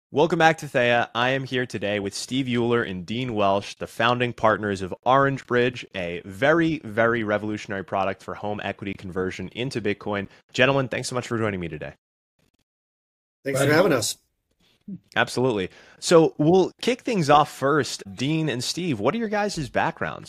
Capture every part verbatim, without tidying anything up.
Welcome back to Thea. I am here today with Steve Euler and Dean Welsh, the founding partners of Orange Bridge, a very, very revolutionary product for home equity conversion into Bitcoin. Gentlemen, thanks so much for joining me today. Thanks for having us. Absolutely. So we'll kick things off first. Dean and Steve, what are your guys' backgrounds?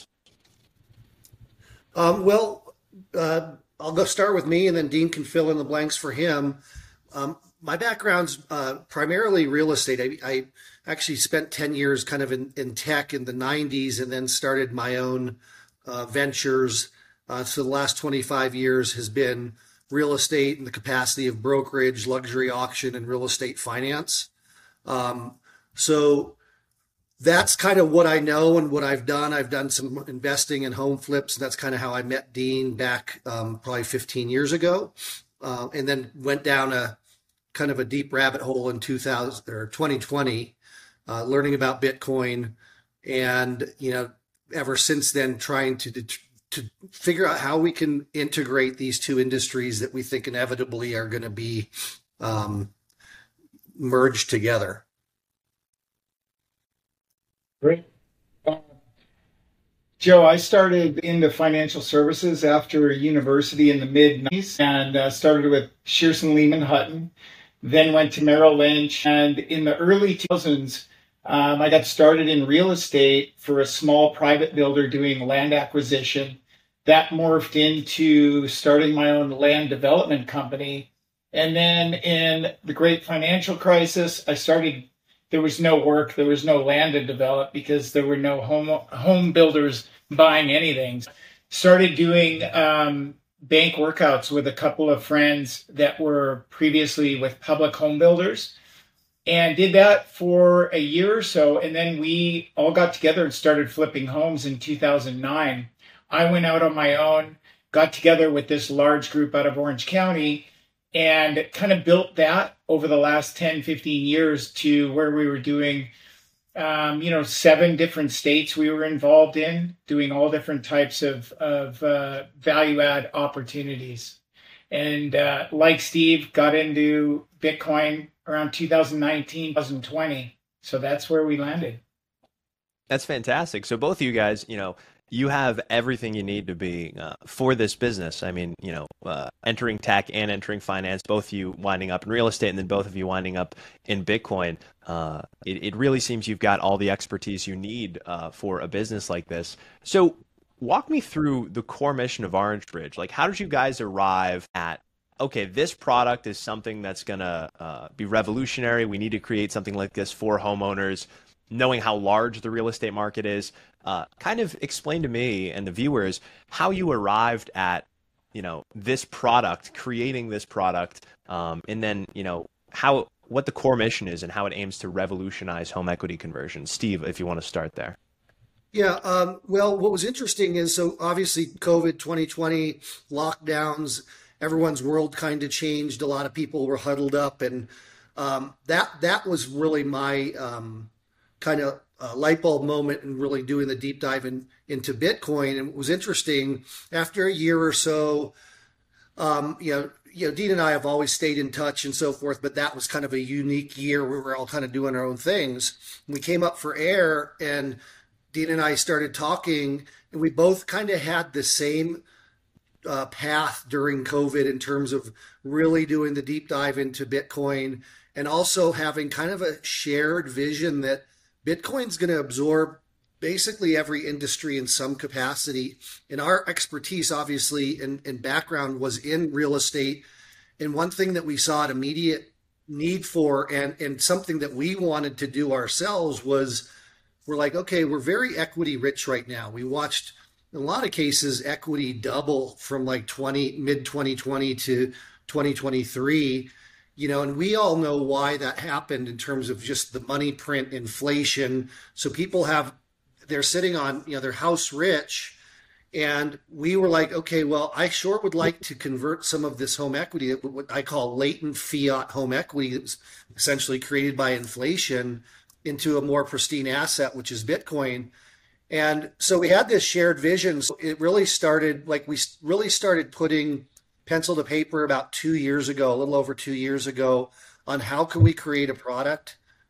Um, well, uh, I'll go start with me, and then Dean can fill in the blanks for him. Um, my background's uh, primarily real estate. I, I actually spent ten years kind of in, in tech in the nineties and then started my own uh, ventures. Uh, so the last twenty-five years has been real estate in the capacity of brokerage, luxury auction, and real estate finance. Um, so that's kind of what I know and what I've done. I've done some investing in home flips. And that's kind of how I met Dean back um, probably fifteen years ago, uh, and then went down a kind of a deep rabbit hole in two thousand or twenty twenty, uh, learning about Bitcoin, and you know, ever since then, trying to to figure out how we can integrate these two industries that we think inevitably are going to be um, merged together. Great. Uh, Joe, I started into financial services after university in the mid nineties and uh, started with Shearson Lehman Hutton, then went to Merrill Lynch. And in the early two thousands, um, I got started in real estate for a small private builder doing land acquisition. That morphed into starting my own land development company. And then in the great financial crisis, I started there was no work, there was no land to develop because there were no home home builders buying anything. Started doing um, bank workouts with a couple of friends that were previously with public home builders, and did that for a year or so. And then we all got together and started flipping homes in two thousand nine. I went out on my own, got together with this large group out of Orange County, and kind of built that over the last ten, fifteen years to where we were doing, um, you know, seven different states we were involved in, doing all different types of, of uh, value add opportunities. And uh, like Steve, got into Bitcoin around two thousand nineteen, twenty twenty. So that's where we landed. That's fantastic. So both of you guys, you know, you have everything you need to be uh, for this business. I mean, you know, uh, entering tech and entering finance, both of you winding up in real estate and then both of you winding up in Bitcoin. Uh, it, it really seems you've got all the expertise you need uh, for a business like this. So walk me through the core mission of Orange Bridge. Like, how did you guys arrive at, okay, this product is something that's going to uh, be revolutionary. We need to create something like this for homeowners, knowing how large the real estate market is. Uh, kind of explain to me and the viewers how you arrived at, you know, this product, creating this product, um, and then, you know, how what the core mission is and how it aims to revolutionize home equity conversion. Steve, if you want to start there. Yeah, um, well, what was interesting is so obviously COVID twenty twenty lockdowns, everyone's world kind of changed. A lot of people were huddled up, and um, that that was really my um, kind of uh, light bulb moment in really doing the deep dive in, into Bitcoin. And it was interesting after a year or so, um, you know, you know, Dean and I have always stayed in touch and so forth, but that was kind of a unique year. We were all kind of doing our own things. We came up for air, and Dean and I started talking, and we both kind of had the same uh, path during COVID in terms of really doing the deep dive into Bitcoin, and also having kind of a shared vision that Bitcoin's going to absorb basically every industry in some capacity. And our expertise, obviously, and, and background was in real estate. And one thing that we saw an immediate need for, and, and something that we wanted to do ourselves, was we're like, okay, we're very equity rich right now. We watched, in a lot of cases, equity double from like twenty mid twenty twenty to twenty twenty-three. You know, and we all know why that happened in terms of just the money print inflation. So people have, they're sitting on, you know, their house rich. And we were like, okay, well, I sure would like to convert some of this home equity, what I call latent fiat home equity, that was essentially created by inflation, into a more pristine asset, which is Bitcoin. And so we had this shared vision. So it really started, like we really started putting pencil to paper about two years ago, a little over two years ago, on how can we create a product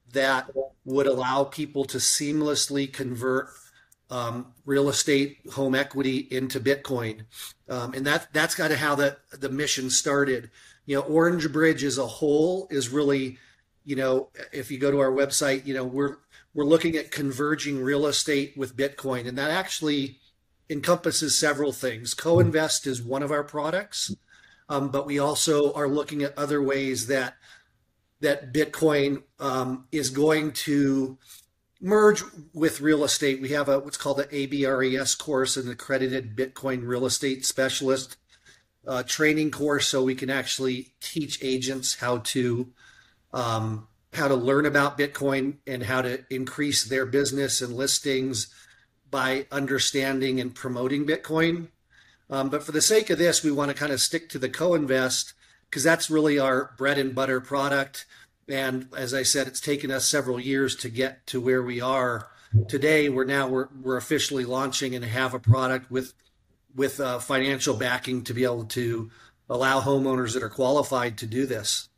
that would allow people to seamlessly convert um, real estate home equity into Bitcoin. Um, and that that's kind of how the the mission started. You know, Orange Bridge as a whole is really, you know, if you go to our website, you know, we're we're looking at converging real estate with Bitcoin, and that actually encompasses several things. Co-Invest is one of our products, um, but we also are looking at other ways that that Bitcoin um, is going to merge with real estate. We have a what's called an A B R E S course, an accredited Bitcoin real estate specialist uh, training course, so we can actually teach agents how to um, how to learn about Bitcoin and how to increase their business and listings by understanding and promoting Bitcoin. Um, but for the sake of this, we want to kind of stick to the co-invest because that's really our bread and butter product. And as I said, it's taken us several years to get to where we are today. We're now we're we're officially launching and have a product with with uh, financial backing to be able to allow homeowners that are qualified to do this.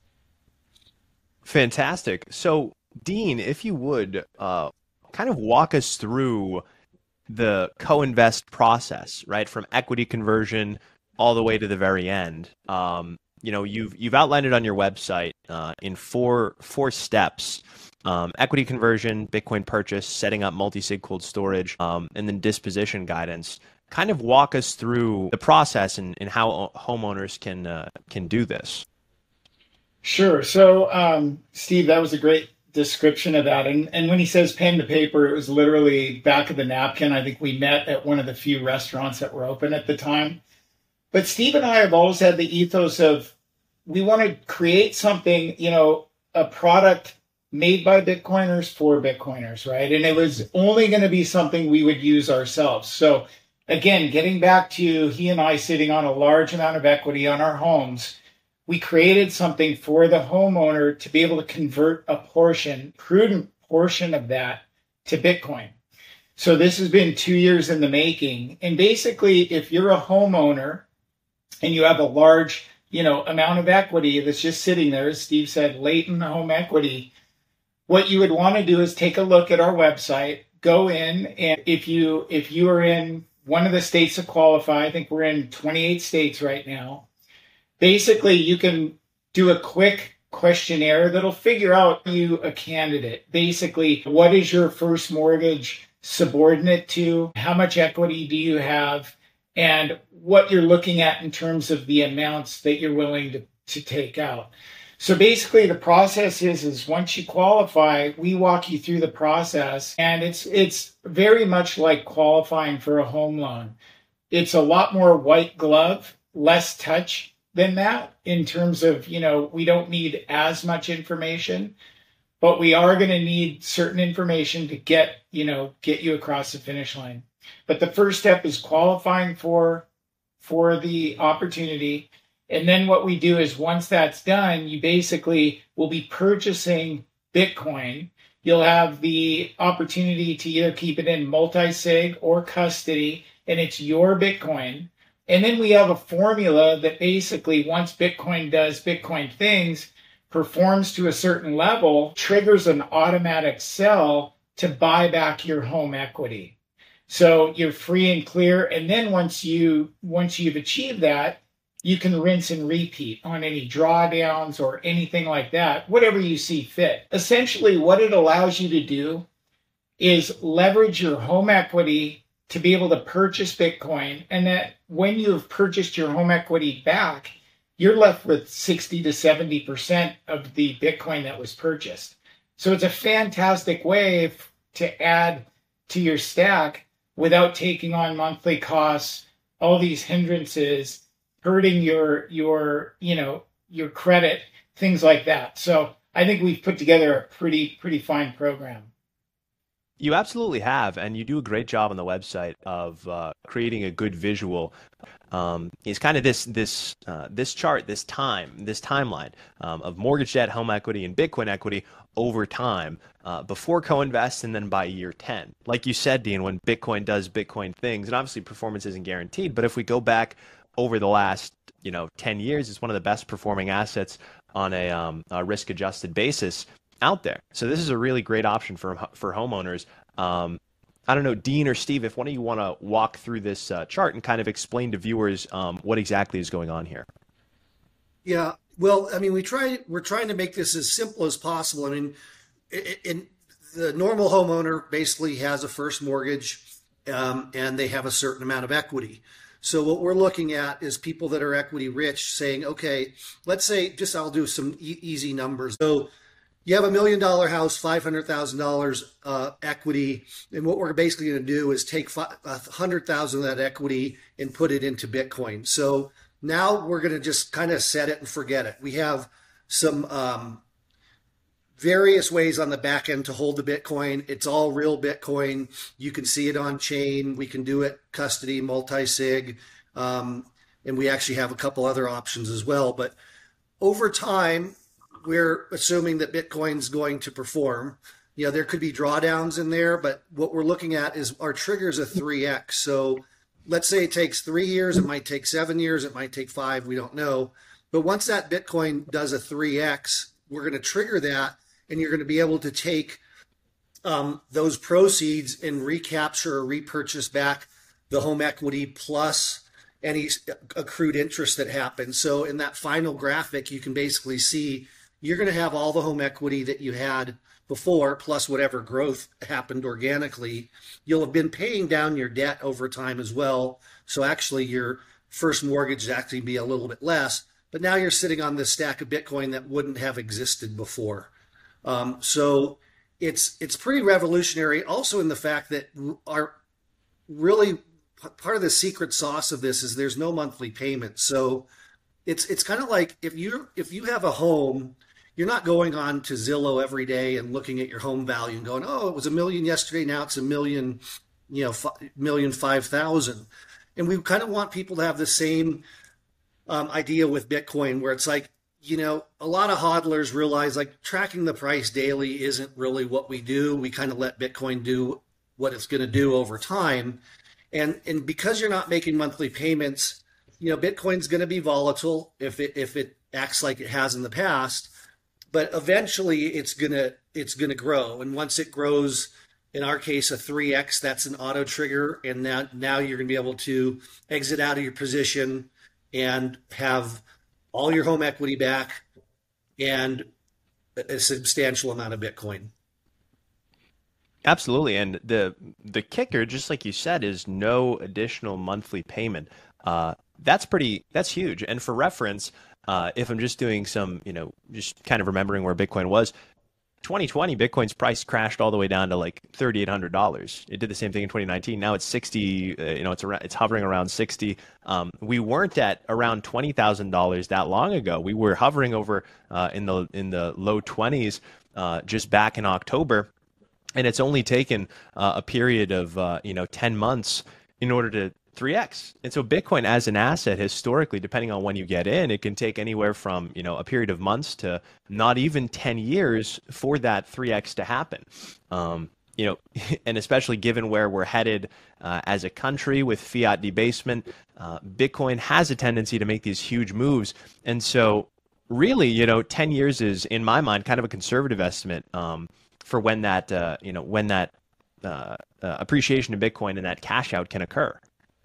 Fantastic. So, Dean, if you would uh, kind of walk us through the co-invest process, right, from equity conversion all the way to the very end. Um, you know, you've you've outlined it on your website uh, in four four steps: um, equity conversion, Bitcoin purchase, setting up multi-sig cold storage, um, and then disposition guidance. Kind of walk us through the process and, and how homeowners can uh, can do this. Sure. So, um, Steve, that was a great description of that. And and when he says pen to paper, it was literally back of the napkin. I think we met at one of the few restaurants that were open at the time. But Steve and I have always had the ethos of we want to create something, you know, a product made by Bitcoiners for Bitcoiners, right? And it was only going to be something we would use ourselves. So again, getting back to he and I sitting on a large amount of equity on our homes, we created something for the homeowner to be able to convert a portion, prudent portion of that to Bitcoin. So this has been two years in the making. And basically, if you're a homeowner and you have a large, you know, amount of equity that's just sitting there, as Steve said, latent home equity, what you would want to do is take a look at our website, go in, and if you if you are in one of the states that qualify, I think we're in twenty-eight states right now, basically you can do a quick questionnaire that'll figure out you a candidate. Basically, what is your first mortgage subordinate to? How much equity do you have? And what you're looking at in terms of the amounts that you're willing to, to take out. So basically the process is, is once you qualify, we walk you through the process, and it's it's very much like qualifying for a home loan. It's a lot more white glove, less touch than that in terms of, you know, we don't need as much information, but we are going to need certain information to get, you know, get you across the finish line. But the first step is qualifying for for the opportunity. And then what we do is once that's done, you basically will be purchasing Bitcoin. You'll have the opportunity to either keep it in multi-sig or custody, and it's your Bitcoin. And then we have a formula that basically once Bitcoin does Bitcoin things, performs to a certain level, triggers an automatic sell to buy back your home equity. So you're free and clear. And then once you once you've achieved that, you can rinse and repeat on any drawdowns or anything like that, whatever you see fit. Essentially, what it allows you to do is leverage your home equity to be able to purchase Bitcoin. And that when you've purchased your home equity back, you're left with sixty to seventy percent of the Bitcoin that was purchased. So it's a fantastic way to add to your stack without taking on monthly costs, all these hindrances, hurting your, your, you know, your credit, things like that. So I think we've put together a pretty, pretty fine program. You absolutely have, and you do a great job on the website of uh, creating a good visual. Um, it's kind of this this uh, this chart, this time, this timeline um, of mortgage debt, home equity, and Bitcoin equity over time uh, before co-invest and then by year ten. Like you said, Dean, when Bitcoin does Bitcoin things, and obviously performance isn't guaranteed, but if we go back over the last you know ten years, it's one of the best performing assets on a, um, a risk-adjusted basis. out there. So this is a really great option for for homeowners. Um, I don't know, Dean or Steve, if one of you want to walk through this uh, chart and kind of explain to viewers um, what exactly is going on here. Yeah, well, I mean, we try we're trying to make this as simple as possible. I mean, in, in the normal homeowner basically has a first mortgage, um, and they have a certain amount of equity. So what we're looking at is people that are equity rich saying, okay, let's say, just I'll do some e- easy numbers. So you have a million dollar house, five hundred thousand dollars uh, equity. And what we're basically going to do is take one hundred thousand dollars of that equity and put it into Bitcoin. So now we're going to just kind of set it and forget it. We have some um, various ways on the back end to hold the Bitcoin. It's all real Bitcoin. You can see it on chain. We can do it custody, multi-sig. Um, and we actually have a couple other options as well. But over time, we're assuming that Bitcoin's going to perform. You know, there could be drawdowns in there, but what we're looking at is our trigger is a three X. So let's say it takes three years, it might take seven years, it might take five, we don't know. But once that Bitcoin does a three X, we're going to trigger that, and you're going to be able to take um, those proceeds and recapture or repurchase back the home equity plus any accrued interest that happens. So in that final graphic, you can basically see you're going to have all the home equity that you had before, plus whatever growth happened organically. You'll have been paying down your debt over time as well. So actually your first mortgage would actually be a little bit less, but now you're sitting on this stack of Bitcoin that wouldn't have existed before. Um, so it's it's pretty revolutionary also in the fact that our really part of the secret sauce of this is there's no monthly payment. So it's it's kind of like if you if you have a home, you're not going on to Zillow every day and looking at your home value and going, oh, it was a million yesterday, now it's a million, you know, f- million five thousand. And we kind of want people to have the same um, idea with Bitcoin, where it's like, you know, a lot of hodlers realize like tracking the price daily isn't really what we do. We kind of let Bitcoin do what it's going to do over time. And and because you're not making monthly payments, you know, Bitcoin's going to be volatile if it if it acts like it has in the past. But eventually it's gonna it's gonna grow, and once it grows, in our case a three X, that's an auto trigger, and now now you're gonna be able to exit out of your position and have all your home equity back and a substantial amount of Bitcoin. Absolutely, and the the kicker, just like you said, is no additional monthly payment. Uh, that's pretty that's huge, and for reference. Uh, if I'm just doing some, you know, just kind of remembering where Bitcoin was, twenty twenty, Bitcoin's price crashed all the way down to like thirty-eight hundred dollars. It did the same thing in twenty nineteen. Now it's sixty, uh, you know, it's around, it's hovering around sixty. Um, we weren't at around twenty thousand dollars that long ago. We were hovering over uh, in the in the low twenties uh, just back in October. And it's only taken uh, a period of, uh, you know, ten months in order to three X. And so Bitcoin as an asset, historically, depending on when you get in, it can take anywhere from, you know, a period of months to not even ten years for that three X to happen. Um, you know, and especially given where we're headed uh, as a country with fiat debasement, uh, Bitcoin has a tendency to make these huge moves. And so really, you know, ten years is, in my mind, kind of a conservative estimate um, for when that, uh, you know, when that uh, uh, appreciation of Bitcoin and that cash out can occur.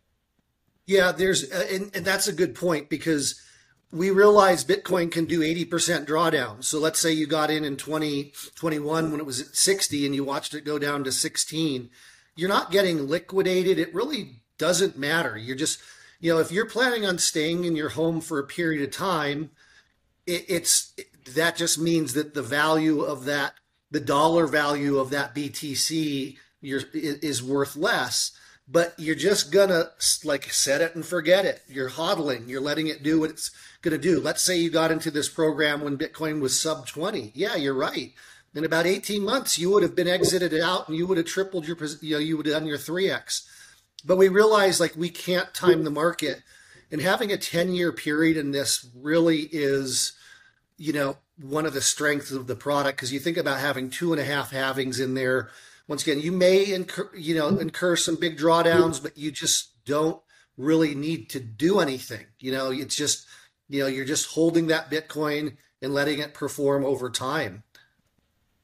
Yeah, there's, uh, and, and that's a good point, because we realize Bitcoin can do eighty percent drawdown. So let's say you got in in twenty twenty-one when it was at sixty and you watched it go down to sixteen. You're not getting liquidated. It really doesn't matter. You're just, you know, if you're planning on staying in your home for a period of time, it, it's, it, that just means that the value of that, the dollar value of that B T C you're, is worth less. But you're just gonna like set it and forget it. You're hodling. You're letting it do what it's gonna do. Let's say you got into this program when Bitcoin was sub twenty. Yeah, you're right. In about eighteen months, you would have been exited out and you would have tripled your, you know, you would have done your three X. But we realize like we can't time the market, and having a ten year period in this really is, you know, one of the strengths of the product, because you think about having two and a half halvings in there. Once again, you may incur, you know, incur some big drawdowns, but you just don't really need to do anything. You know, it's just, you know, you're just holding that Bitcoin and letting it perform over time.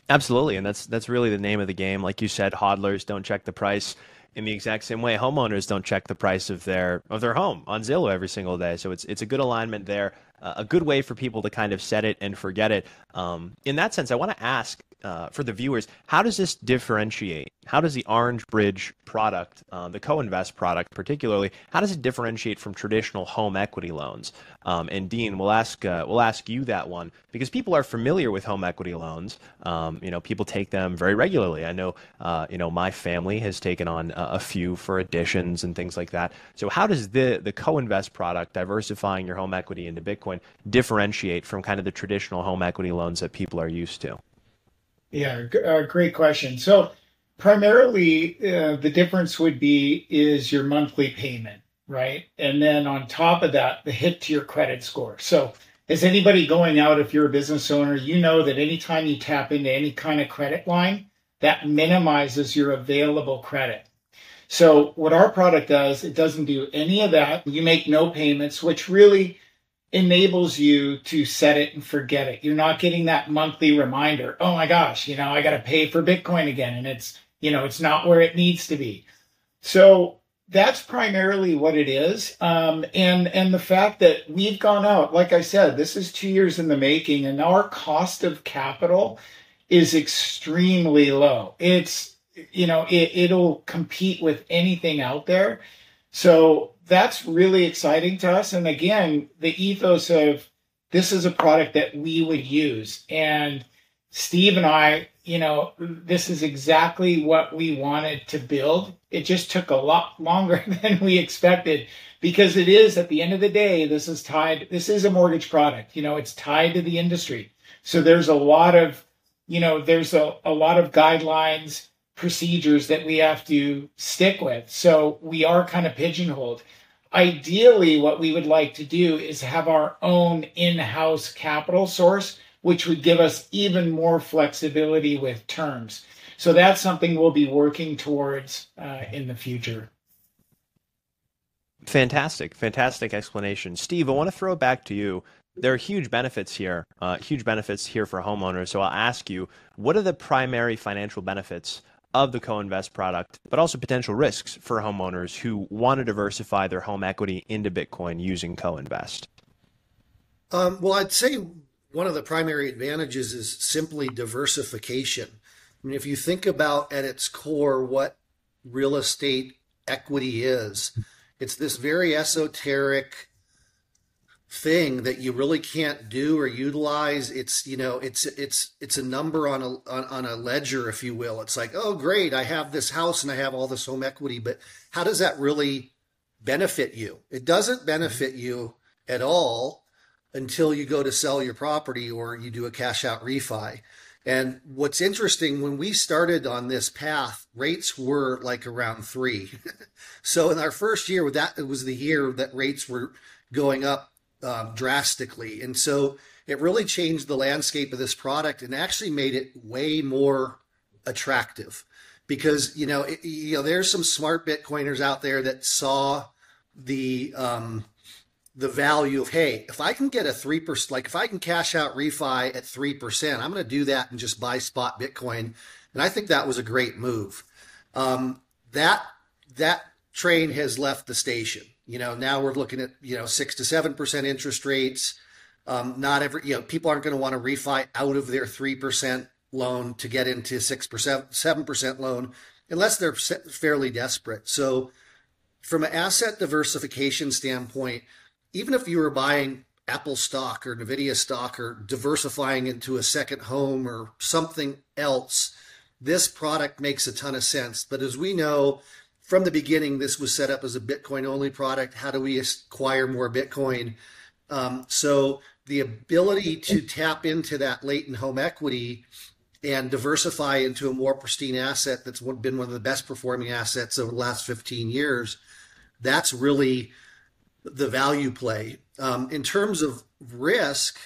Absolutely, and that's that's really the name of the game. Like you said, hodlers don't check the price in the exact same way homeowners don't check the price of their of their home on Zillow every single day. So it's it's a good alignment there, uh, a good way for people to kind of set it and forget it. Um, in that sense, I want to ask uh, for the viewers, how does this differentiate? How does the Orange Bridge product, uh, the co-invest product particularly, how does it differentiate from traditional home equity loans? Um, and Dean, we'll ask uh, we'll ask you that one because people are familiar with home equity loans. Um, you know, people take them very regularly. I know, uh, you know, my family has taken on a, a few for additions and things like that. So, how does the the co-invest product, diversifying your home equity into Bitcoin, differentiate from kind of the traditional home equity loans that people are used to? Yeah, g- uh, great question. So primarily, uh, the difference would be is your monthly payment, right? And then on top of that, the hit to your credit score. So is anybody going out, if you're a business owner, you know that anytime you tap into any kind of credit line, that minimizes your available credit. So what our product does, it doesn't do any of that. You make no payments, which really enables you to set it and forget it. You're not getting that monthly reminder. Oh my gosh, you know, I got to pay for Bitcoin again. And it's, you know, it's not where it needs to be. So that's primarily what it is. Um, and, and the fact that we've gone out, like I said, this is two years in the making and our cost of capital is extremely low. It's, you know, it, it'll compete with anything out there. So that's really exciting to us. And again, the ethos of this is a product that we would use. And Steve and I, you know, this is exactly what we wanted to build. It just took a lot longer than we expected because it is, at the end of the day, this is tied, this is a mortgage product. You know, it's tied to the industry. So there's a lot of, you know, there's a, a lot of guidelines, procedures that we have to stick with. So we are kind of pigeonholed. Ideally, what we would like to do is have our own in-house capital source, which would give us even more flexibility with terms. So that's something we'll be working towards uh, in the future. Fantastic, fantastic explanation. Steve, I want to throw it back to you. There are huge benefits here, uh, huge benefits here for homeowners. So I'll ask you, what are the primary financial benefits of the co-invest product, but also potential risks for homeowners who want to diversify their home equity into Bitcoin using co-invest? Um, well, I'd say one of the primary advantages is simply diversification. I mean, if you think about at its core what real estate equity is, it's this very esoteric thing that you really can't do or utilize. It's, you know, it's it's it's a number on a on, on a ledger, if you will. It's like, oh great, I have this house and I have all this home equity, but how does that really benefit you? It doesn't benefit you at all until you go to sell your property or you do a cash out refi. And what's interesting, when we started on this path, rates were like around three. So in our first year, that it was the year that rates were going up Um, drastically. And so it really changed the landscape of this product and actually made it way more attractive because, you know, it, you know, there's some smart Bitcoiners out there that saw the, um, the value of, hey, if I can get a three percent, like if I can cash out refi at three percent, I'm going to do that and just buy spot Bitcoin. And I think that was a great move. Um, that, that train has left the station. You know, now we're looking at, you know, six to seven percent interest rates. Um, not every, you know, people aren't going to want to refi out of their three percent loan to get into six percent, seven percent loan unless they're fairly desperate. So from an asset diversification standpoint, even if you were buying Apple stock or Nvidia stock or diversifying into a second home or something else, this product makes a ton of sense. But as we know, from the beginning, this was set up as a Bitcoin-only product. How do we acquire more Bitcoin? Um, so the ability to tap into that latent home equity and diversify into a more pristine asset that's been one of the best performing assets over the last fifteen years, that's really the value play. Um, in terms of risk,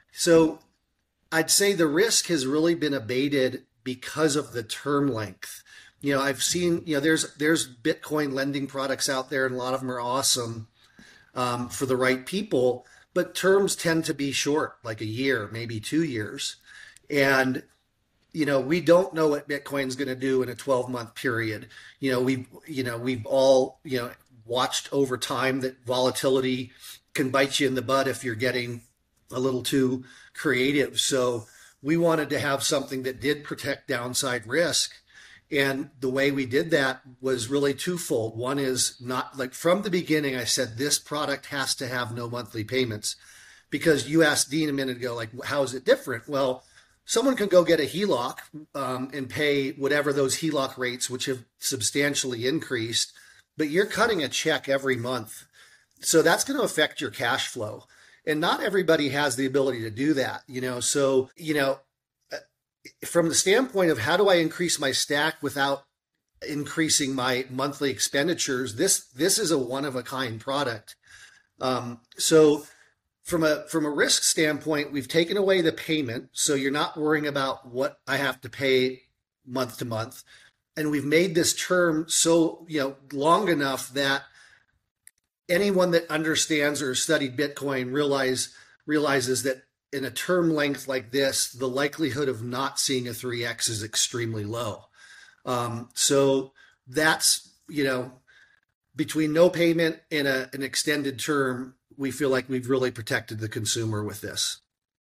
so I'd say the risk has really been abated because of the term length. You know, I've seen, you know, there's there's Bitcoin lending products out there, and a lot of them are awesome um, for the right people, but terms tend to be short, like a year, maybe two years. And you know, we don't know what Bitcoin's going to do in a twelve month period. You know, we've, you know, we've all, you know, watched over time that volatility can bite you in the butt if you're getting a little too creative. So we wanted to have something that did protect downside risk. And the way we did that was really twofold. One is not like from the beginning, I said, this product has to have no monthly payments, because you asked Dean a minute ago, like, how is it different? Well, someone can go get a H E L O C um, and pay whatever those H E L O C rates, which have substantially increased, but you're cutting a check every month. So that's going to affect your cash flow. And not everybody has the ability to do that, you know? So, you know, from the standpoint of how do I increase my stack without increasing my monthly expenditures, this, this is a one of a kind product. Um, so from a, from a risk standpoint, we've taken away the payment. So you're not worrying about what I have to pay month to month. And we've made this term so, you know, long enough that anyone that understands or studied Bitcoin realize realizes that in a term length like this, the likelihood of not seeing a three X is extremely low. Um, so that's, you know, between no payment and a, an extended term, we feel like we've really protected the consumer with this.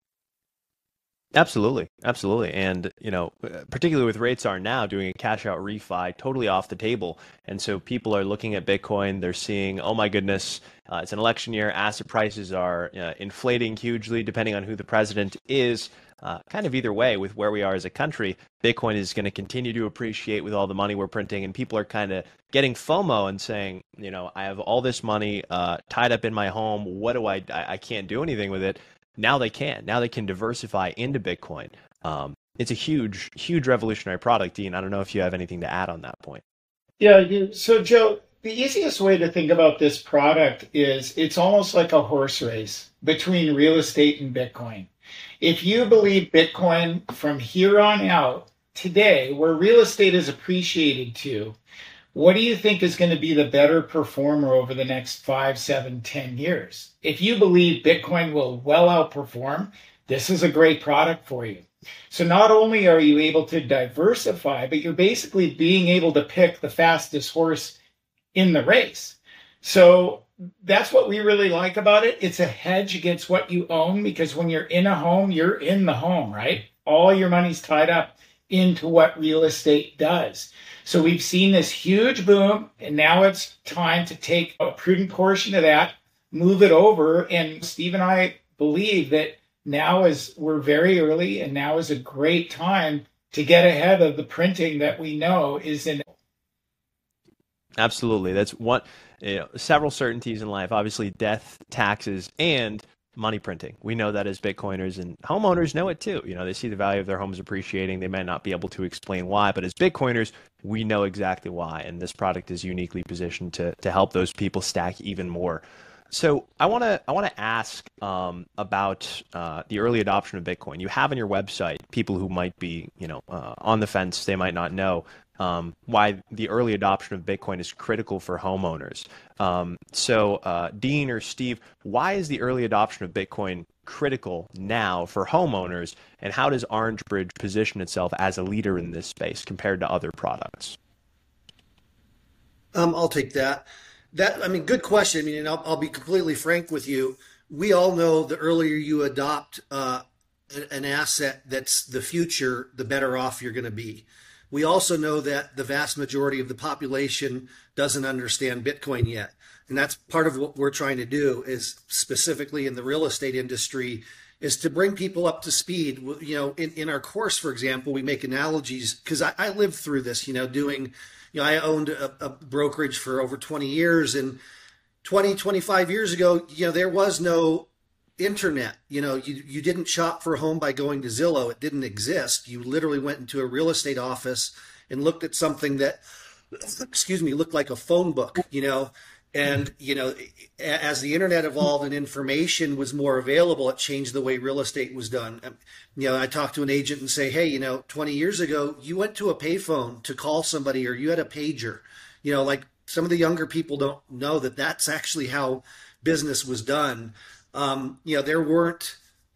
Absolutely. Absolutely. And, you know, particularly with rates are now, doing a cash out refi totally off the table. And so people are looking at Bitcoin, they're seeing, oh my goodness, uh, it's an election year, asset prices are uh, inflating hugely depending on who the president is. Uh, kind of either way with where we are as a country, Bitcoin is going to continue to appreciate with all the money we're printing, and people are kind of getting FOMO and saying, you know, I have all this money uh, tied up in my home. What do I, I, I can't do anything with it. Now they can. Now they can diversify into Bitcoin. Um, it's a huge, huge revolutionary product, Dean. I don't know if you have anything to add on that point. Yeah. You, so, Joe, the easiest way to think about this product is it's almost like a horse race between real estate and Bitcoin. If you believe Bitcoin from here on out today, where real estate is appreciated to, what do you think is going to be the better performer over the next five, seven, ten years? If you believe Bitcoin will well outperform, this is a great product for you. So not only are you able to diversify, but you're basically being able to pick the fastest horse in the race. So that's what we really like about it. It's a hedge against what you own, because when you're in a home, you're in the home, right? All your money's tied up into what real estate does. So we've seen this huge boom, and now it's time to take a prudent portion of that, move it over. And Steve and I believe that now is, we're very early, and now is a great time to get ahead of the printing that we know is in. Absolutely. That's one, you know, several certainties in life, obviously death, taxes, and money printing. We know that as Bitcoiners, and homeowners know it too. You know, they see the value of their homes appreciating. They might not be able to explain why, but as Bitcoiners, we know exactly why. And this product is uniquely positioned to to help those people stack even more. So I want to I want to ask um, about uh, the early adoption of Bitcoin. You have on your website people who might be, you know, uh, on the fence. They might not know um, why the early adoption of Bitcoin is critical for homeowners. Um, so uh, Dean or Steve, why is the early adoption of Bitcoin critical now for homeowners, and how does Orange Bridge position itself as a leader in this space compared to other products? Um, I'll take that. That, I mean, good question. I mean, and I'll, I'll be completely frank with you. We all know the earlier you adopt uh, an asset that's the future, the better off you're going to be. We also know that the vast majority of the population doesn't understand Bitcoin yet. And that's part of what we're trying to do, is specifically in the real estate industry, is to bring people up to speed. You know, in, in our course, for example, we make analogies, because I, I lived through this, you know, doing, you know, I owned a, a brokerage for over twenty years, and twenty, twenty-five years ago, you know, there was no internet. You know, you, you didn't shop for a home by going to Zillow. It didn't exist. You literally went into a real estate office and looked at something that, excuse me, looked like a phone book, you know. And, you know, as the internet evolved and information was more available, it changed the way real estate was done. You know, I talked to an agent and say, hey, you know, twenty years ago, you went to a payphone to call somebody, or you had a pager. You know, like, some of the younger people don't know that that's actually how business was done. Um, you know, there weren't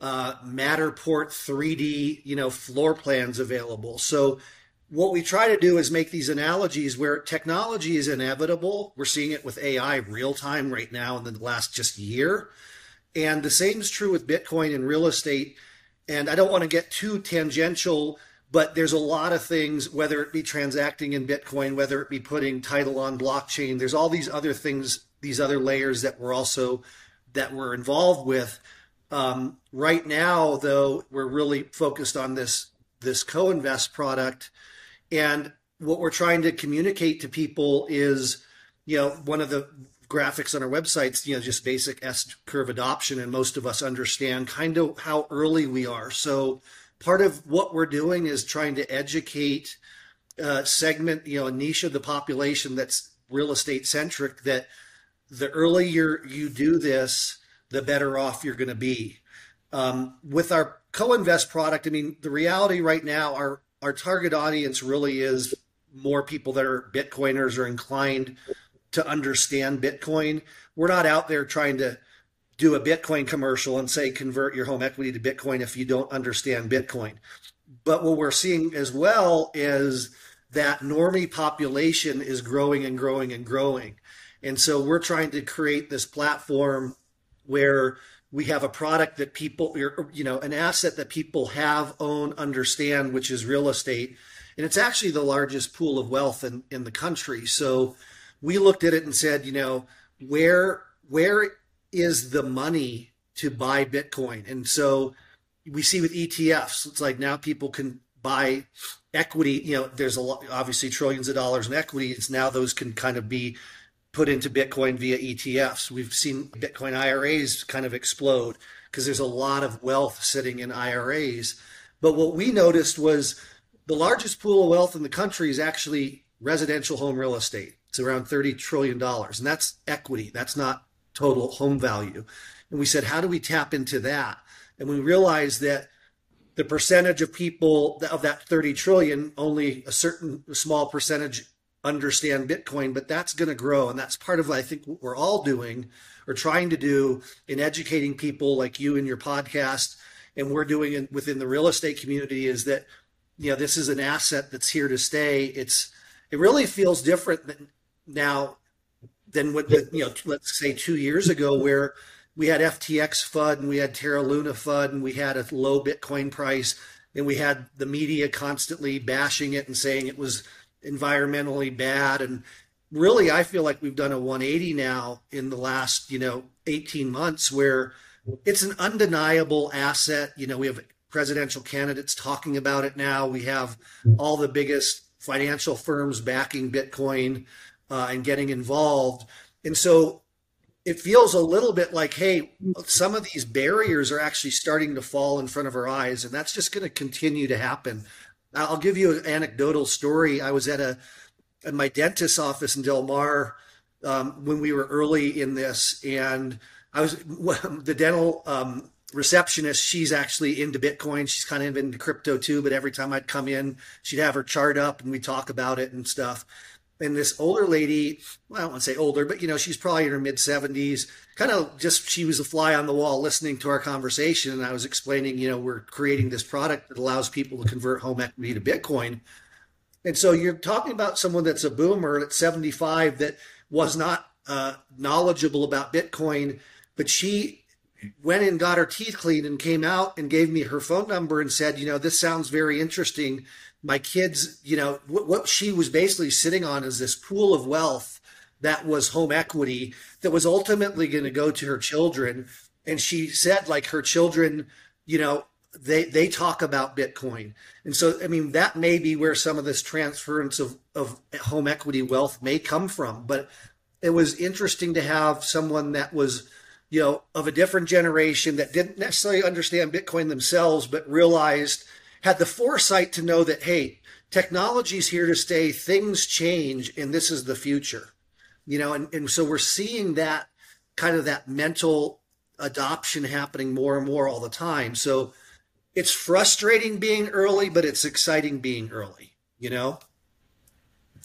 uh, Matterport three D, you know, floor plans available. So what we try to do is make these analogies where technology is inevitable. We're seeing it with A I real time right now in the last just year. And the same is true with Bitcoin and real estate. And I don't want to get too tangential, but there's a lot of things, whether it be transacting in Bitcoin, whether it be putting title on blockchain, there's all these other things, these other layers that we're also, that we're involved with. Um, right now, though, we're really focused on this, this co-invest product. And what we're trying to communicate to people is, you know, one of the graphics on our websites, you know, just basic S curve adoption. And most of us understand kind of how early we are. So part of what we're doing is trying to educate, uh, segment, you know, a niche of the population that's real estate centric, that the earlier you do this, the better off you're going to be. Um, with our co-invest product, I mean, the reality right now, our, our target audience really is more people that are Bitcoiners or inclined to understand Bitcoin. We're not out there trying to do a Bitcoin commercial and say, convert your home equity to Bitcoin if you don't understand Bitcoin. But what we're seeing as well is that normie population is growing and growing and growing. And so we're trying to create this platform where we have a product that people, you know, an asset that people have, own, understand, which is real estate. And it's actually the largest pool of wealth in, in the country. So we looked at it and said, you know, where, where is the money to buy Bitcoin? And so we see with E T Fs, it's like now people can buy equity. You know, there's a lot, obviously trillions of dollars in equity. It's now those can kind of be put into Bitcoin via E T Fs. We've seen Bitcoin I R As kind of explode because there's a lot of wealth sitting in I R As. But what we noticed was the largest pool of wealth in the country is actually residential home real estate. It's around thirty trillion dollars, and that's equity. That's not total home value. And we said, how do we tap into that? And we realized that the percentage of people of that thirty trillion, only a certain small percentage understand Bitcoin, but that's going to grow. And that's part of what I think what we're all doing or trying to do in educating people like you in your podcast. And we're doing it within the real estate community is that, you know, this is an asset that's here to stay. It's, it really feels different than now than what, you know, let's say two years ago where we had F T X F U D and we had Terra Luna F U D and we had a low Bitcoin price and we had the media constantly bashing it and saying it was environmentally bad. And really, I feel like we've done a one eighty now in the last, you know, eighteen months where it's an undeniable asset. You know, we have presidential candidates talking about it now. We have all the biggest financial firms backing Bitcoin uh, and getting involved. And so it feels a little bit like, hey, some of these barriers are actually starting to fall in front of our eyes. And that's just going to continue to happen. I'll give you an anecdotal story. I was at a at my dentist's office in Del Mar um, when we were early in this, and I was the dental um, receptionist. She's actually into Bitcoin. She's kind of into crypto too. But every time I'd come in, she'd have her chart up, and we'd talk about it and stuff. And this older lady, well, I don't want to say older, but you know, she's probably in her mid seventies. Kind of just she was a fly on the wall listening to our conversation, and I was explaining, you know, we're creating this product that allows people to convert home equity to Bitcoin. And so you're talking about someone that's a boomer at seventy-five that was not uh, knowledgeable about Bitcoin, but she went and got her teeth cleaned and came out and gave me her phone number and said, you know, this sounds very interesting. My kids, you know, what, what she was basically sitting on is this pool of wealth that was home equity that was ultimately going to go to her children. And she said, like, her children, you know, they they talk about Bitcoin. And so, I mean, that may be where some of this transference of, of home equity wealth may come from. But it was interesting to have someone that was, you know, of a different generation that didn't necessarily understand Bitcoin themselves, but realized, had the foresight to know that, hey, technology's here to stay, things change, and this is the future. You know, and, and so we're seeing that kind of that mental adoption happening more and more all the time. So it's frustrating being early, but it's exciting being early, you know?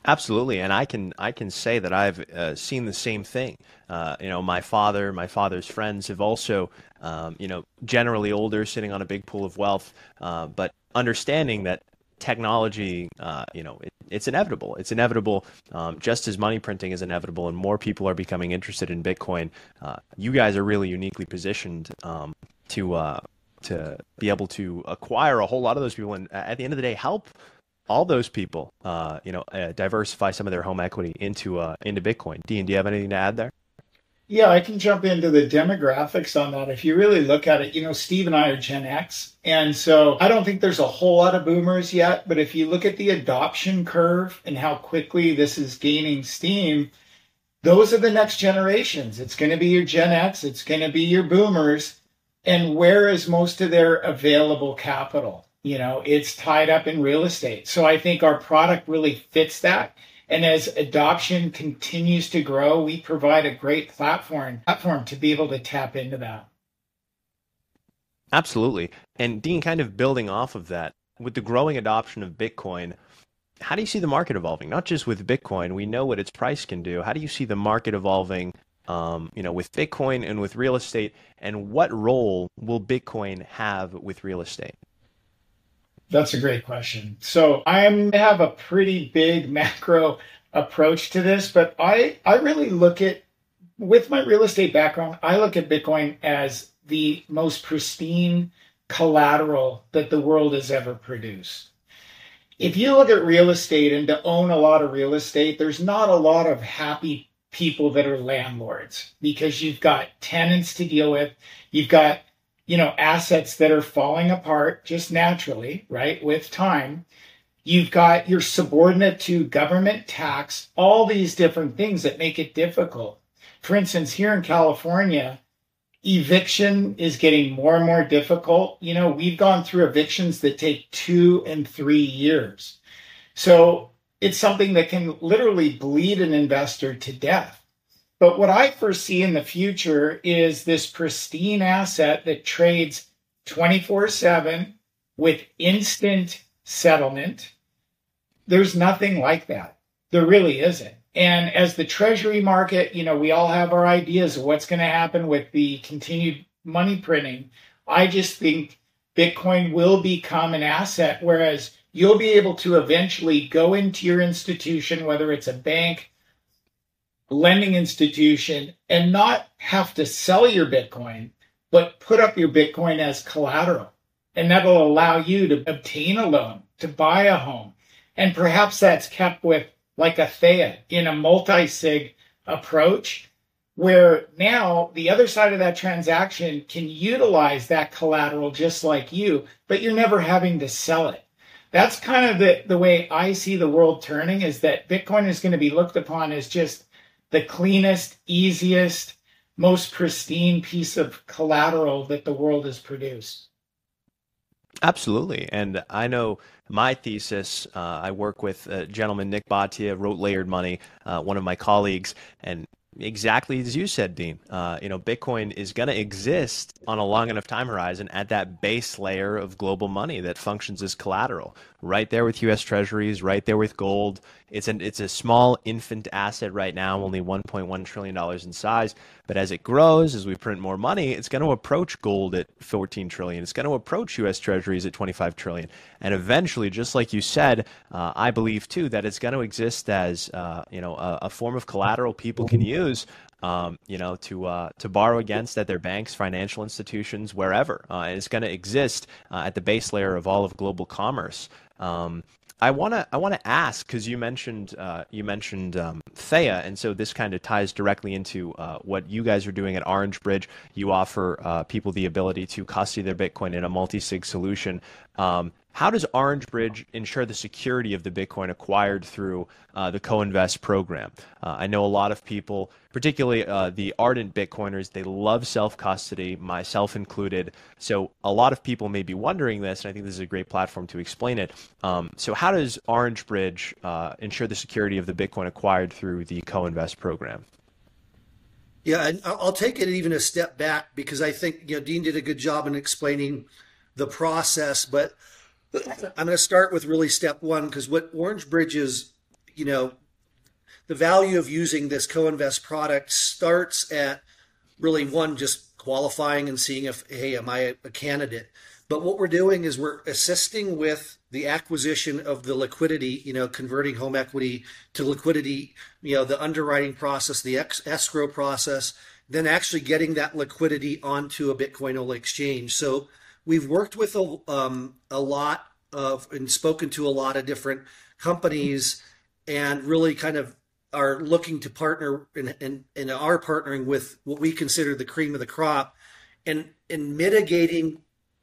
Absolutely, and I can I can say that I've uh, seen the same thing. Uh, you know, my father, my father's friends have also, um, you know, generally older, sitting on a big pool of wealth, uh, but understanding that technology, uh, you know, it, it's inevitable. It's inevitable, um, just as money printing is inevitable, and more people are becoming interested in Bitcoin. Uh, you guys are really uniquely positioned um, to uh, to be able to acquire a whole lot of those people, and at the end of the day, help all those people, uh, you know, uh, diversify some of their home equity into uh, into Bitcoin. Dean, do you have anything to add there? Yeah, I can jump into the demographics on that. If you really look at it, you know, Steve and I are Gen X. And so I don't think there's a whole lot of boomers yet. But if you look at the adoption curve and how quickly this is gaining steam, those are the next generations. It's going to be your Gen X. It's going to be your boomers. And where is most of their available capital? You know, it's tied up in real estate. So I think our product really fits that. And as adoption continues to grow, we provide a great platform platform to be able to tap into that. Absolutely. And Dean, kind of building off of that, with the growing adoption of Bitcoin, how do you see the market evolving? Not just with Bitcoin, we know what its price can do. How do you see the market evolving, um, you know, with Bitcoin and with real estate? And what role will Bitcoin have with real estate? That's a great question. So I am- have a pretty big macro approach to this, but I, I really look at, with my real estate background, I look at Bitcoin as the most pristine collateral that the world has ever produced. If you look at real estate and to own a lot of real estate, there's not a lot of happy people that are landlords because you've got tenants to deal with. You've got you know, assets that are falling apart just naturally, right, with time. You've got your subordinate to government tax, all these different things that make it difficult. For instance, here in California, eviction is getting more and more difficult. You know, we've gone through evictions that take two and three years. So it's something that can literally bleed an investor to death. But what I foresee in the future is this pristine asset that trades twenty-four seven with instant settlement. There's nothing like that. There really isn't. And as the treasury market, you know, we all have our ideas of what's going to happen with the continued money printing. I just think Bitcoin will become an asset, whereas you'll be able to eventually go into your institution, whether it's a bank, lending institution, and not have to sell your Bitcoin, but put up your Bitcoin as collateral. And that'll allow you to obtain a loan, to buy a home. And perhaps that's kept with like a Theia in a multi-sig approach, where now the other side of that transaction can utilize that collateral just like you, but you're never having to sell it. That's kind of the, the way I see the world turning, is that Bitcoin is going to be looked upon as just the cleanest, easiest, most pristine piece of collateral that the world has produced. Absolutely. And I know my thesis, uh, I work with a gentleman, Nick Bhatia, wrote Layered Money, uh, one of my colleagues, and exactly as you said, Dean, uh, you know, Bitcoin is going to exist on a long enough time horizon at that base layer of global money that functions as collateral, right there with U S Treasuries, right there with gold. It's an it's a small infant asset right now, only one point one trillion dollars in size. But as it grows, as we print more money, it's going to approach gold at fourteen trillion dollars. It's going to approach U S Treasuries at twenty-five trillion dollars. And eventually, just like you said, uh, I believe too that it's going to exist as uh, you know a, a form of collateral people can use. Um, you know, to uh, to borrow against at their banks, financial institutions, wherever. Uh, and it's going to exist uh, at the base layer of all of global commerce. Um, I want to I want to ask, because you mentioned uh, you mentioned um, Theia, and so this kind of ties directly into uh, what you guys are doing at Orange Bridge. You offer uh, people the ability to custody their Bitcoin in a multi-sig solution. Um, How does Orange Bridge ensure the security of the Bitcoin acquired through uh, the co-invest program? Uh, I know a lot of people, particularly uh, the ardent Bitcoiners, they love self-custody, myself included. So a lot of people may be wondering this, and I think this is a great platform to explain it. Um, so how does Orange Bridge uh, ensure the security of the Bitcoin acquired through the co-invest program? Yeah, and I- I'll take it even a step back, because I think, you know, Dean did a good job in explaining the process, but I'm going to start with really step one, because what Orange Bridge is you know, the value of using this co-invest product starts at really one, just qualifying and seeing if, hey, am I a candidate? But what we're doing is we're assisting with the acquisition of the liquidity, you know, converting home equity to liquidity, you know, the underwriting process, the escrow process, then actually getting that liquidity onto a Bitcoin only exchange. So we've worked with a, um, a lot of and spoken to a lot of different companies and really kind of are looking to partner and, and, and are partnering with what we consider the cream of the crop and, and mitigating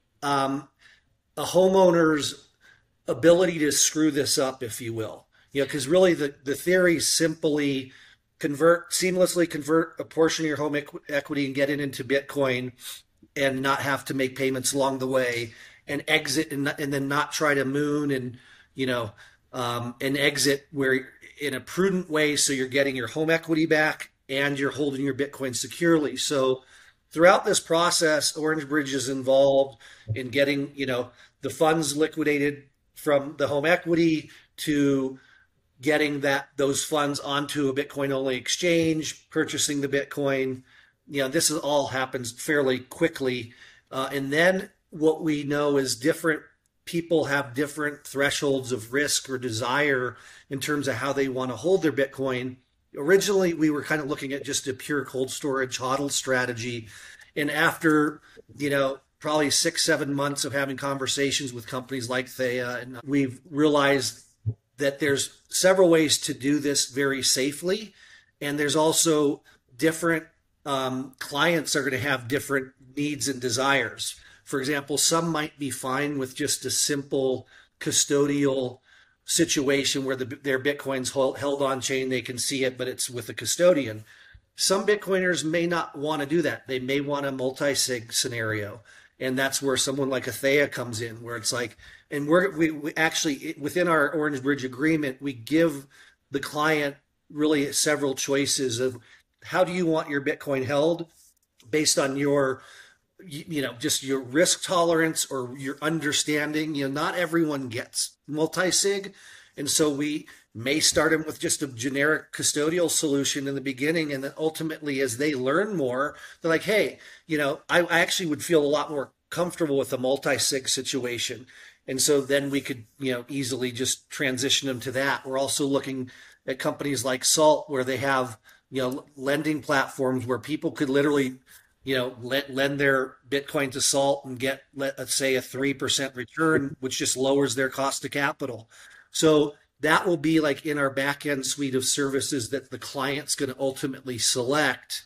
um, a homeowner's ability to screw this up, if you will. You know, because really the, the theory is simply convert, seamlessly convert a portion of your home equ- equity and get it into Bitcoin and not have to make payments along the way and exit and, and then not try to moon and, you know, um, and exit where in a prudent way. So you're getting your home equity back and you're holding your Bitcoin securely. So throughout this process, Orange Bridge is involved in getting, you know, the funds liquidated from the home equity to getting that those funds onto a Bitcoin only exchange, purchasing the Bitcoin. You know, this is all happens fairly quickly. Uh, and then what we know is different people have different thresholds of risk or desire in terms of how they want to hold their Bitcoin. Originally, we were kind of looking at just a pure cold storage HODL strategy. And after, you know, probably six, seven months of having conversations with companies like Thea, and we've realized that there's several ways to do this very safely. And there's also different um, clients are going to have different needs and desires. For example, some might be fine with just a simple custodial situation where the, their Bitcoin's hold, held on chain, they can see it, but it's with a custodian. Some Bitcoiners may not want to do that. They may want a multi-sig scenario. And that's where someone like Athea comes in, where it's like, and we're, we, we actually, within our Orange Bridge agreement, we give the client really several choices of how do you want your Bitcoin held based on your, you know, just your risk tolerance or your understanding. You know, not everyone gets multi-sig. And so we may start them with just a generic custodial solution in the beginning. And then ultimately, as they learn more, they're like, hey, you know, I, I actually would feel a lot more comfortable with a multi-sig situation. And so then we could, you know, easily just transition them to that. We're also looking at companies like Salt, where they have, you know, lending platforms where people could literally, you know, let, lend their Bitcoin to Salt and get, let's say, a three percent return, which just lowers their cost of capital. So that will be like in our back end suite of services that the client's going to ultimately select.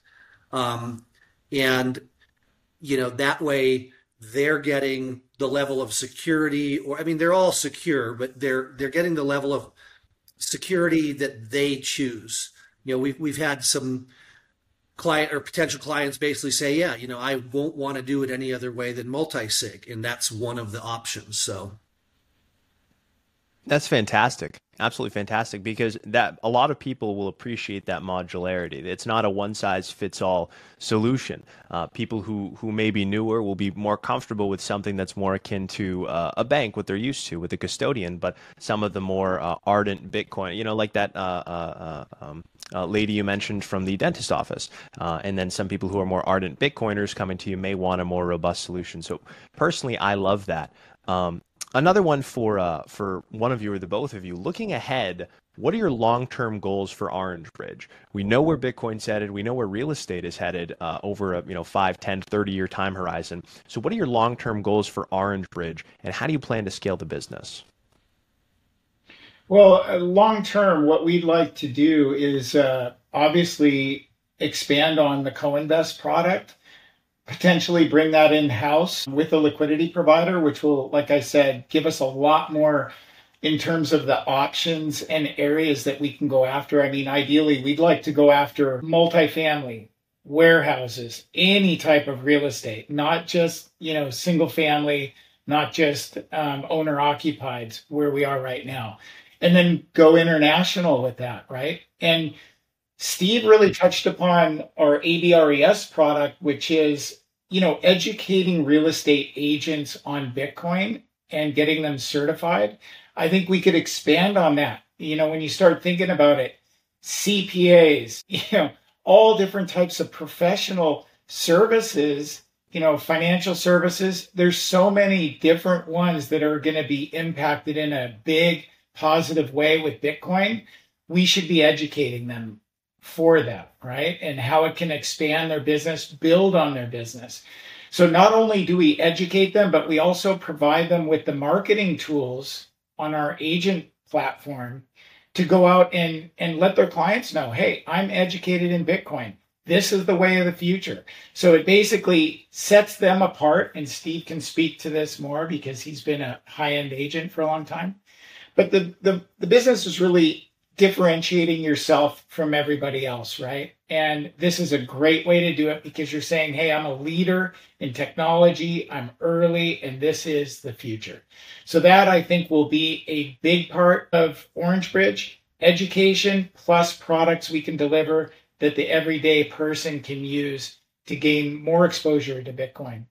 Um, and, you know, that way they're getting the level of security, or, I mean, they're all secure, but they're, they're getting the level of security that they choose. You know, we've, we've had some client or potential clients basically say, yeah, you know, I won't want to do it any other way than multi-sig. And that's one of the options. So. That's fantastic. Absolutely fantastic, because that a lot of people will appreciate that modularity. It's not a one size fits all solution. Uh, people who, who may be newer will be more comfortable with something that's more akin to uh, a bank, what they're used to with a custodian. But some of the more uh, ardent Bitcoin, you know, like that uh, uh, um, uh, lady you mentioned from the dentist office, uh, and then some people who are more ardent Bitcoiners coming to you may want a more robust solution. So personally, I love that. Um, Another one for uh, for one of you or the both of you, looking ahead, what are your long-term goals for Orange Bridge? We know where Bitcoin's headed. We know where real estate is headed uh, over a you know five, ten, thirty-year time horizon. So what are your long-term goals for Orange Bridge, and how do you plan to scale the business? Well, uh, long-term, what we'd like to do is uh, obviously expand on the co-invest product, potentially bring that in-house with a liquidity provider, which will, like I said, give us a lot more in terms of the options and areas that we can go after. I mean, ideally, we'd like to go after multifamily, warehouses, any type of real estate, not just, you know, single family, not just um, owner occupied where we are right now, and then go international with that, right? And Steve really touched upon our A B R E S product, which is, you know, educating real estate agents on Bitcoin and getting them certified. I think we could expand on that You know, when you start thinking about it, C P As, you know, all different types of professional services, you know, financial services, there's so many different ones that are going to be impacted in a big positive way with Bitcoin. We should be educating them for that, right? And how it can expand their business, build on their business. So not only do we educate them, but we also provide them with the marketing tools on our agent platform to go out and, and let their clients know, hey, I'm educated in Bitcoin. This is the way of the future. So it basically sets them apart, and Steve can speak to this more because he's been a high-end agent for a long time. But the, the, the business is really differentiating yourself from everybody else, right? And this is a great way to do it because you're saying, hey, I'm a leader in technology, I'm early, and this is the future. So that, I think, will be a big part of OrangeBridge, education plus products we can deliver that the everyday person can use to gain more exposure to Bitcoin.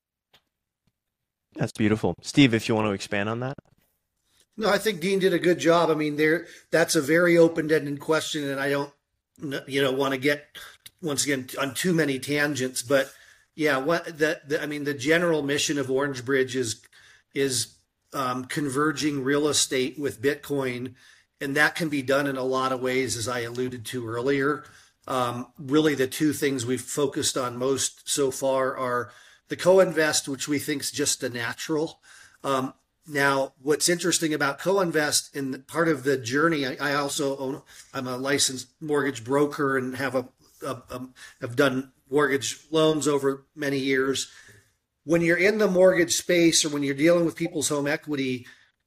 That's beautiful. Steve, if you want to expand on that. No, I think Dean did a good job. I mean, there that's a very open-ended question, and I don't, you know, want to get once again on too many tangents. But yeah, what the, the I mean, the general mission of OrangeBridge is is um, converging real estate with Bitcoin, and that can be done in a lot of ways, as I alluded to earlier. Um, really, the two things we've focused on most so far are the co-invest, which we think is just a natural. Um, Now, what's interesting about co-invest in part of the journey, I, I also own, I'm a licensed mortgage broker and have a, a, a have done mortgage loans over many years. When you're in the mortgage space or when you're dealing with people's home equity,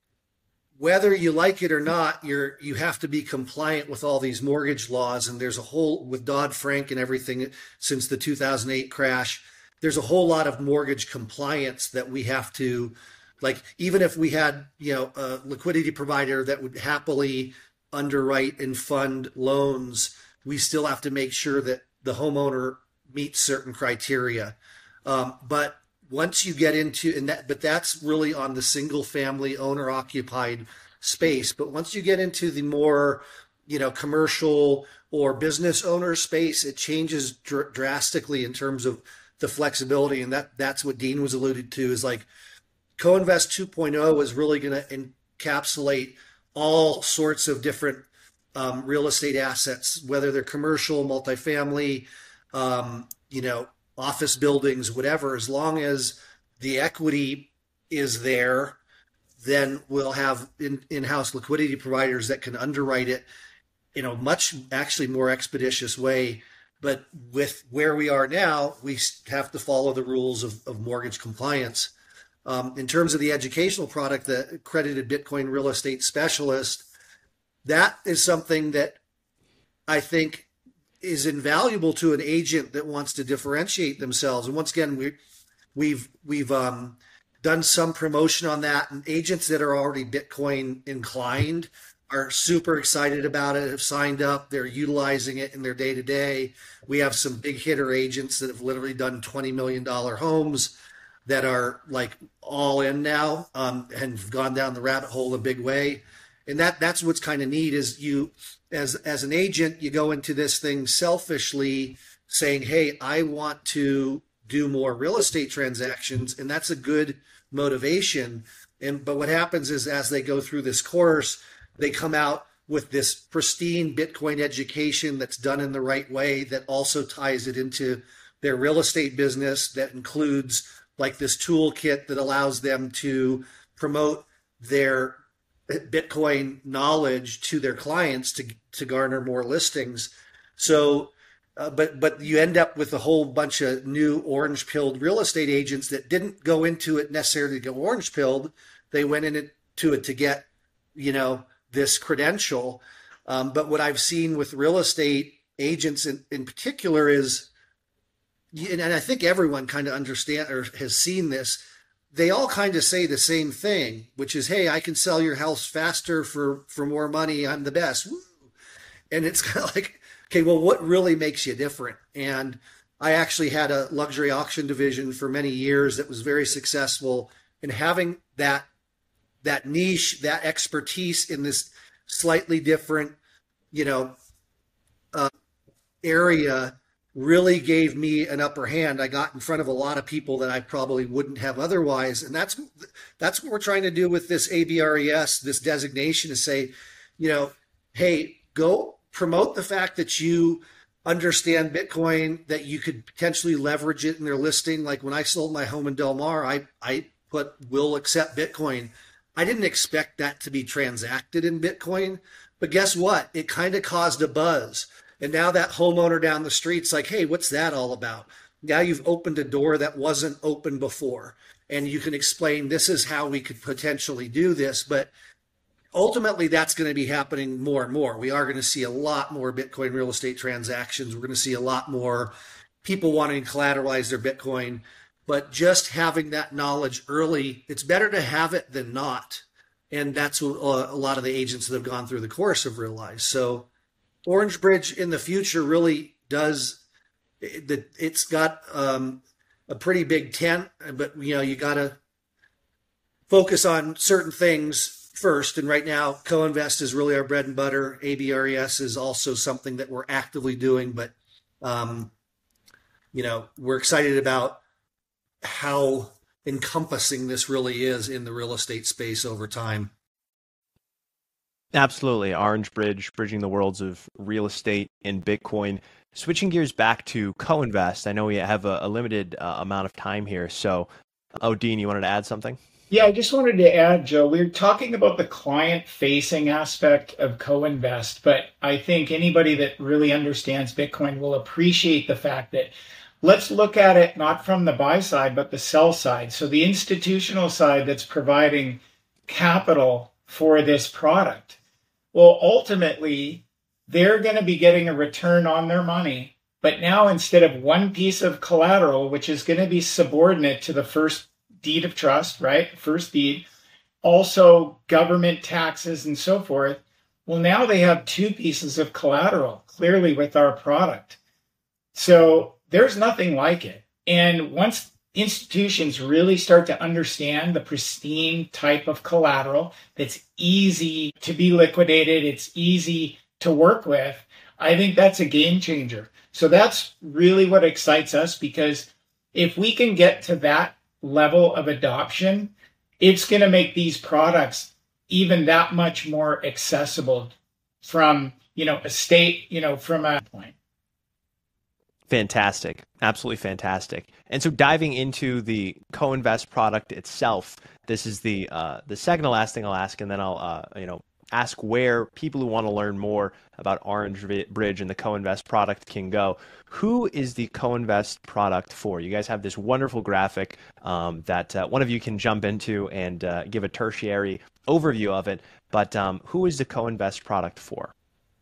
whether you like it or not, you're you have to be compliant with all these mortgage laws. And there's a whole, with Dodd-Frank and everything since the two thousand eight crash, there's a whole lot of mortgage compliance that we have to. Like, even if we had, you know, a liquidity provider that would happily underwrite and fund loans, we still have to make sure that the homeowner meets certain criteria. Um, but once you get into, and that, but that's really on the single family owner occupied space. But once you get into the more, you know, commercial or business owner space, it changes dr- drastically in terms of the flexibility. And that that's what Dean was alluded to, is like, Co-Invest two point oh is really going to encapsulate all sorts of different um, real estate assets, whether they're commercial, multifamily, um, you know, office buildings, whatever. As long as the equity is there, then we'll have in, in-house liquidity providers that can underwrite it in a much actually more expeditious way. But with where we are now, we have to follow the rules of, of mortgage compliance. Um, in terms of the educational product, the accredited Bitcoin real estate specialist, that is something that I think is invaluable to an agent that wants to differentiate themselves. And once again, we, we've we've um, done some promotion on that, and agents that are already Bitcoin inclined are super excited about it, have signed up, they're utilizing it in their day to day. We have some big hitter agents that have literally done twenty million dollars homes that are like all in now, um, and have gone down the rabbit hole a big way. And that that's what's kind of neat is you, as as an agent, you go into this thing selfishly saying, hey, I want to do more real estate transactions. And that's a good motivation. And but what happens is as they go through this course, they come out with this pristine Bitcoin education that's done in the right way that also ties it into their real estate business, that includes like this toolkit that allows them to promote their Bitcoin knowledge to their clients to to garner more listings. So, uh, but but you end up with a whole bunch of new orange-pilled real estate agents that didn't go into it necessarily to go orange-pilled. They went into it to get, you know, this credential. Um, but what I've seen with real estate agents in, in particular is, and I think everyone kind of understand or has seen this, they all kind of say the same thing, which is, hey, I can sell your house faster for, for more money. I'm the best. Woo. And it's kind of like, okay, well, what really makes you different? And I actually had a luxury auction division for many years that was very successful, and having that, that niche, that expertise in this slightly different, you know, uh, area really gave me an upper hand. I got in front of a lot of people that I probably wouldn't have otherwise. And that's that's what we're trying to do with this A B R E S, this designation, is say, you know, hey, go promote the fact that you understand Bitcoin, that you could potentially leverage it in their listing. Like when I sold my home in Del Mar, I, I put will accept Bitcoin. I didn't expect that to be transacted in Bitcoin, but guess what? It kind of caused a buzz. And now that homeowner down the street's like, hey, what's that all about? Now you've opened a door that wasn't open before. And you can explain this is how we could potentially do this. But ultimately, that's going to be happening more and more. We are going to see a lot more Bitcoin real estate transactions. We're going to see a lot more people wanting to collateralize their Bitcoin. But just having that knowledge early, it's better to have it than not. And that's what a lot of the agents that have gone through the course have realized. So Orange Bridge in the future really does, it, it's got um, a pretty big tent, but you know, you got to focus on certain things first. And right now, co-invest is really our bread and butter. A B R E S is also something that we're actively doing, but um, you know, we're excited about how encompassing this really is in the real estate space over time. Absolutely. Orange Bridge, bridging the worlds of real estate and Bitcoin. Switching gears back to co-invest. I know we have a, a limited uh, amount of time here. So, oh, Dean, you wanted to add something? Yeah, I just wanted to add, Joe, we we're talking about the client-facing aspect of co-invest, but I think anybody that really understands Bitcoin will appreciate the fact that let's look at it not from the buy side, but the sell side. So the institutional side that's providing capital for this product. Well, ultimately, they're going to be getting a return on their money. But now instead of one piece of collateral, which is going to be subordinate to the first deed of trust, right? First deed, also government taxes and so forth. Well, now they have two pieces of collateral, clearly with our product. So there's nothing like it. And once institutions really start to understand the pristine type of collateral that's easy to be liquidated, it's easy to work with, I think that's a game changer. So that's really what excites us, because if we can get to that level of adoption, it's going to make these products even that much more accessible from, you know, a state, you know, from a point. Fantastic. Absolutely fantastic. And so diving into the co-invest product itself, this is the uh, the second to last thing I'll ask, and then I'll uh, you know ask where people who want to learn more about Orange Bridge and the co-invest product can go. Who is the co-invest product for? You guys have this wonderful graphic um, that uh, one of you can jump into and uh, give a tertiary overview of it, but um, who is the co-invest product for?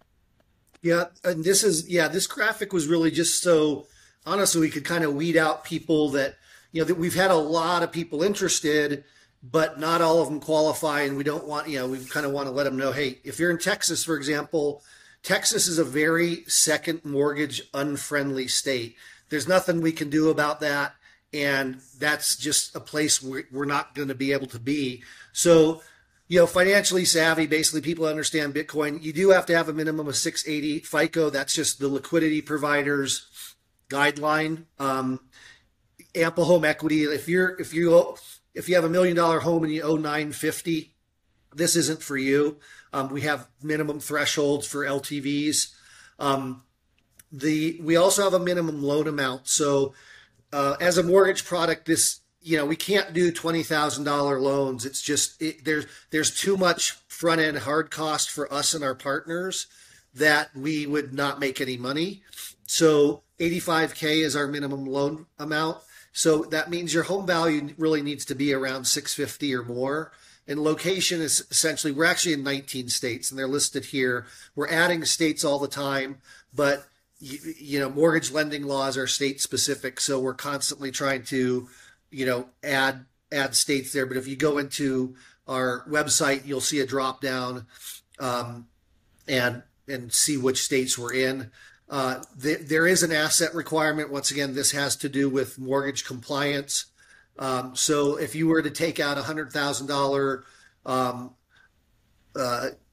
Yeah, and this is, yeah, this graphic was really just so, honestly, we could kind of weed out people that, you know, that we've had a lot of people interested, but not all of them qualify. And we don't want, you know, we kind of want to let them know, hey, if you're in Texas, for example, Texas is a very second mortgage unfriendly state. There's nothing we can do about that. And that's just a place where we're not going to be able to be. So, you know, financially savvy, basically people understand Bitcoin. You do have to have a minimum of six eighty FICO. That's just the liquidity provider's guideline. Um, ample home equity. If you're, if you, if you have a million dollar home and you owe nine fifty, this isn't for you. Um, we have minimum thresholds for L T Vs. Um, the, we also have a minimum loan amount. So, uh, as a mortgage product, this, you know, we can't do twenty thousand dollars loans. It's just, it, there's, there's too much front end hard cost for us and our partners that we would not make any money. So eighty-five K is our minimum loan amount. So that means your home value really needs to be around six fifty or more. And location is essentially, we're actually in nineteen states and they're listed here. We're adding states all the time, but you, you know, mortgage lending laws are state specific. So we're constantly trying to, you know, add, add states there. But if you go into our website, you'll see a drop down um, and, and see which states we're in. Uh, th- there is an asset requirement. Once again, this has to do with mortgage compliance. Um, so if you were to take out a hundred thousand dollar um, uh,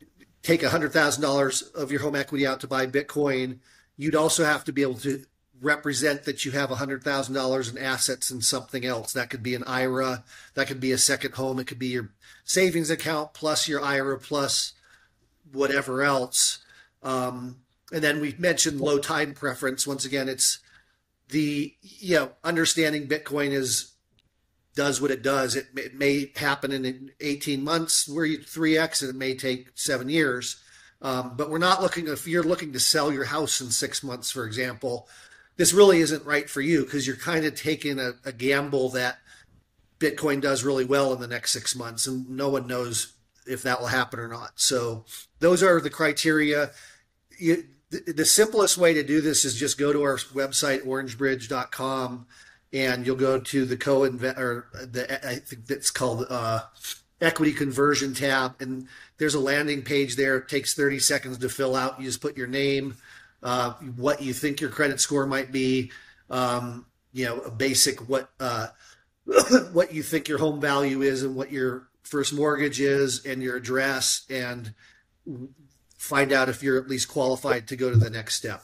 take one hundred thousand dollars of your home equity out to buy Bitcoin, you'd also have to be able to represent that you have one hundred thousand dollars in assets in something else. That could be an I R A, that could be a second home, it could be your savings account plus your I R A plus whatever else. Um, and then we mentioned low time preference. Once again, it's the, you know, understanding Bitcoin is does what it does. It, it may happen in eighteen months where you three X, and it may take seven years. Um, but we're not looking, if you're looking to sell your house in six months, for example, this really isn't right for you because you're kind of taking a, a gamble that Bitcoin does really well in the next six months, and no one knows if that will happen or not. So those are the criteria. You, the, the simplest way to do this is just go to our website, orange bridge dot com, and you'll go to the co-invest, or the, I think that's called uh, equity conversion tab. And there's a landing page there. It takes thirty seconds to fill out. You just put your name, uh, what you think your credit score might be, um, you know, a basic what, uh, what you think your home value is and what your first mortgage is and your address, and find out if you're at least qualified to go to the next step.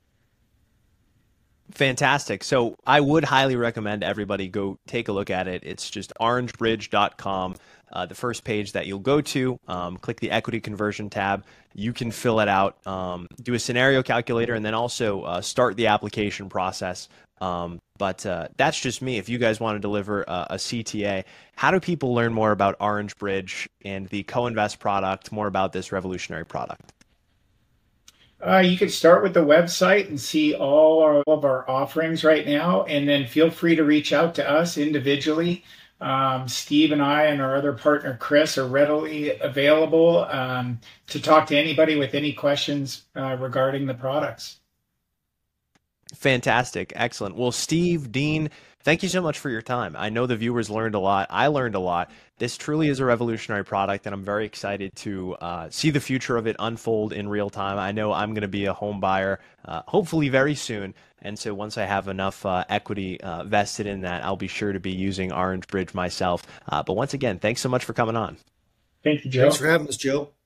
Fantastic. So I would highly recommend everybody go take a look at it. It's just orange bridge dot com. Uh, the first page that you'll go to, um, click the equity conversion tab. You can fill it out, um, do a scenario calculator, and then also uh, start the application process. Um, but uh, that's just me. If you guys want to deliver a, a C T A, how do people learn more about Orange Bridge and the co-invest product, more about this revolutionary product? Uh, you could start with the website and see all our, all of our offerings right now, and then feel free to reach out to us individually. Um, Steve and I and our other partner, Chris, are readily available um, to talk to anybody with any questions uh, regarding the products. Fantastic. Excellent. Well, Steve, Dean, thank you so much for your time. I know the viewers learned a lot. I learned a lot. This truly is a revolutionary product, and I'm very excited to uh, see the future of it unfold in real time. I know I'm going to be a home buyer, uh, hopefully very soon. And so once I have enough uh, equity uh, vested in that, I'll be sure to be using Orange Bridge myself. Uh, but once again, thanks so much for coming on. Thank you, Joe. Thanks for having us, Joe.